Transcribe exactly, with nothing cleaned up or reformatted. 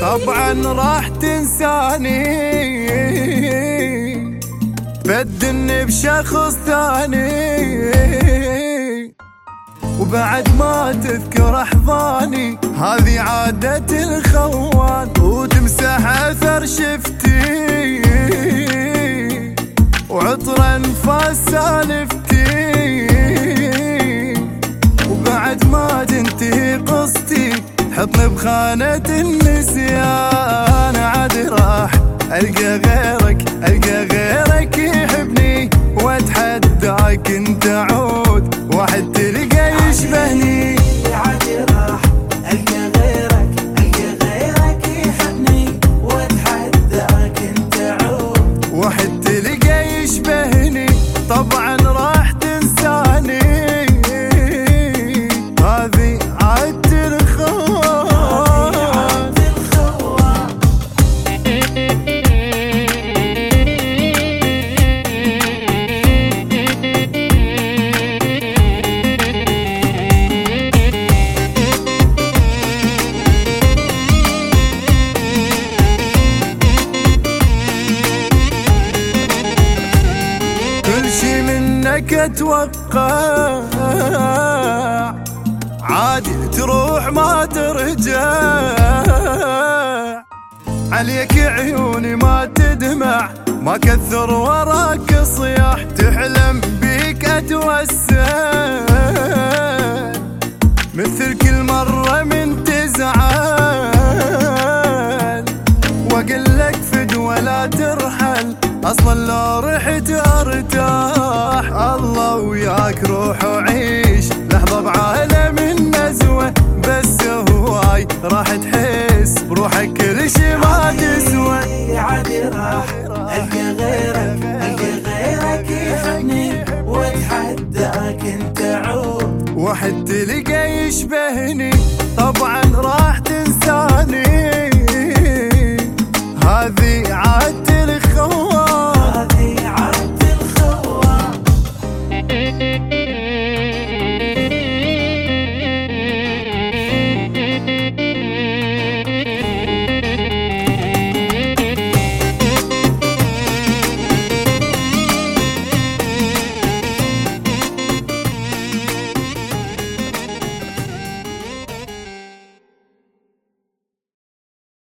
طبعا راح تنساني، بدلني بشخص ثاني، وبعد ما تذكر احضاني. هذه عادة الخوان وتمسح اثر شفتي، وعطر انفاس سالفتي، وبعد ما تنتهي قصتي حطني بخانة النسيان. عاد راح القى غيرك، القى غيرك يحبني، واتحداك انت عود واحد تلقى يشبهني. عاد راح القى غيرك، القى غيرك يحبني، واتحداك انت عود واحد تلقى يشبهني. طبعا راح تنساني، هذه عادة الخوان. كل شي منك اتوقع، عادي تروح ما ترجع، عليك عيوني ما تدمع، ما كثر وراك صياح، تحلم بيك اتوسع، مثل كل مرة من تزعل، واقلك فد ولا ترحل، اصلا لو رحت ارتاح. الله وياك روح وعيش لحظة بعالم النزوة، بس هواي راح تحس بروحك كل شي ما تسوى. عاد راح القى غيرك، القى غيرك يحبني، واتحداك انت عود واحد تلقى يشبهني. طبعا